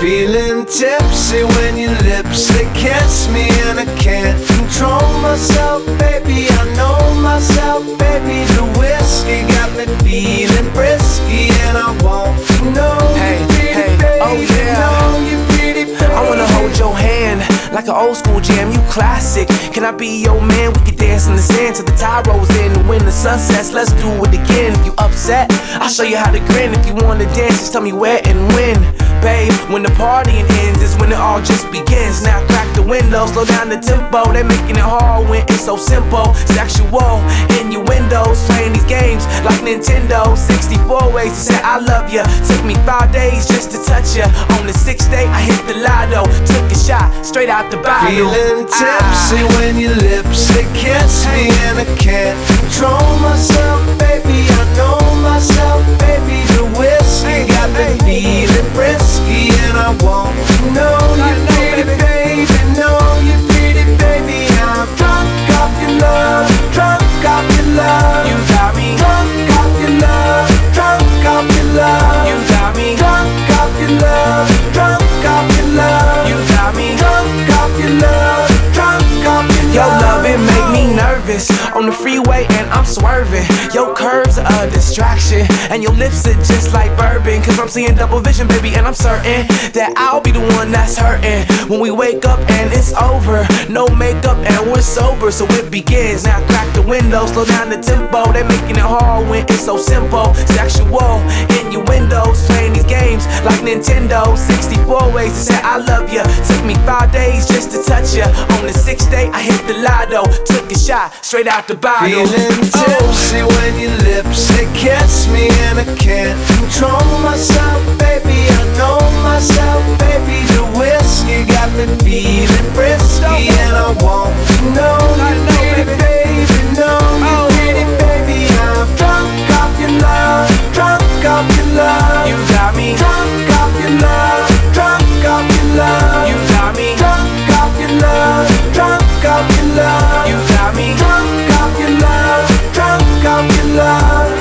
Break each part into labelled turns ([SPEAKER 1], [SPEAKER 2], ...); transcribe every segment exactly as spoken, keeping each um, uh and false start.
[SPEAKER 1] Feeling tipsy when your lips, they kiss me, and I can't control myself, baby. I know myself, baby. The whiskey got me feeling frisky, and I want to know
[SPEAKER 2] hey,
[SPEAKER 1] you pretty,
[SPEAKER 2] hey,
[SPEAKER 1] baby.
[SPEAKER 2] oh yeah.
[SPEAKER 1] Know you pretty, baby.
[SPEAKER 2] I wanna hold your hand like an old school jam, you classic. Can I be your man? We can dance in the sand till the tide rolls in. When the sun sets, let's do it again. If you upset, I'll show you how to grin. If you wanna dance, just tell me where and when. Babe, when the partying ends is when it all just begins. Now crack the window, slow down the tempo. They're making it hard when it's so simple. Sexual innuendos, playing these games like Nintendo. Sixty-four ways to say I love ya. Took me five days just to touch ya. On the sixth day, I hit the lotto. Took a shot straight out the bottle.
[SPEAKER 1] Feeling tipsy ah. when your lips, they kiss me, and I can't control myself, baby. I know myself, baby. The whiskey got me feeling frisky, and I want to know you pretty, baby. Know you pretty, baby. I'm drunk off your love, drunk off your love.
[SPEAKER 2] You got me
[SPEAKER 1] drunk off your love, drunk off your love.
[SPEAKER 2] You got me
[SPEAKER 1] drunk off your love, drunk off your love.
[SPEAKER 2] You got me
[SPEAKER 1] drunk off your love, drunk off your love.
[SPEAKER 2] Your love, it make me nervous on the freeway and I'm swerving. Your curves are a distraction and your lips are just like bourbon. Cause I'm seeing double vision, baby, and I'm certain that I'll be the one that's hurting when we wake up and it's over. No makeup and we're sober, so it begins. Now crack the window, slow down the tempo. They're making it hard when it's so simple. Sexual innuendos, playing these games like Nintendo. Sixty-four ways to say I love ya. Took me five days just to touch ya. On the sixth day, I hit the lotto. Took a shot straight out the bottle.
[SPEAKER 1] Feeling tipsy oh. when your lips, they kiss me, and I can't control myself, baby. I know myself, baby. The whiskey got me feeling frisky, and I want to know you pretty, baby. Know you pretty, baby. I'm drunk off your love, drunk off your love.
[SPEAKER 2] You got me
[SPEAKER 1] drunk off your love, drunk off your love.
[SPEAKER 2] You got me
[SPEAKER 1] drunk off your love, drunk off your love.
[SPEAKER 2] You got me
[SPEAKER 1] drunk off your love, drunk off your love.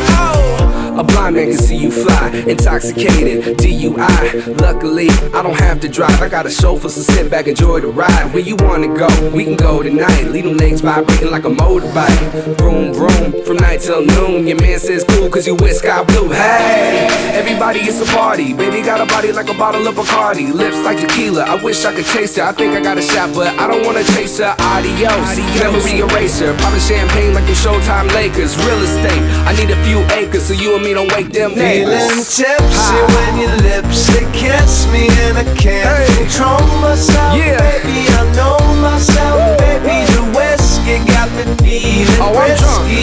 [SPEAKER 3] A blind man can see you fly, intoxicated, D U I. Luckily, I don't have to drive. I got a chauffeur, so sit back, enjoy the ride. Where you wanna go, we can go tonight. Leave them legs vibrating like a motorbike. Vroom, vroom, from night till noon. Your man says cool, cause you wear sky blue. Hey, everybody, it's a party. Baby got a body like a bottle of Bacardi. Lips like tequila, I wish I could taste her. I think I got a shot, but I don't wanna chase her. Adios, Adios. Memory eraser. Poppin' champagne like the Showtime Lakers. Real estate, I need a few acres, so you and me don't wake them neighbors.
[SPEAKER 1] Feeling tipsy when your lips, they kiss me, and I can't hey. control myself,
[SPEAKER 3] yeah.
[SPEAKER 1] baby. I know myself, baby. The whiskey got me feeling
[SPEAKER 3] oh,
[SPEAKER 1] frisky,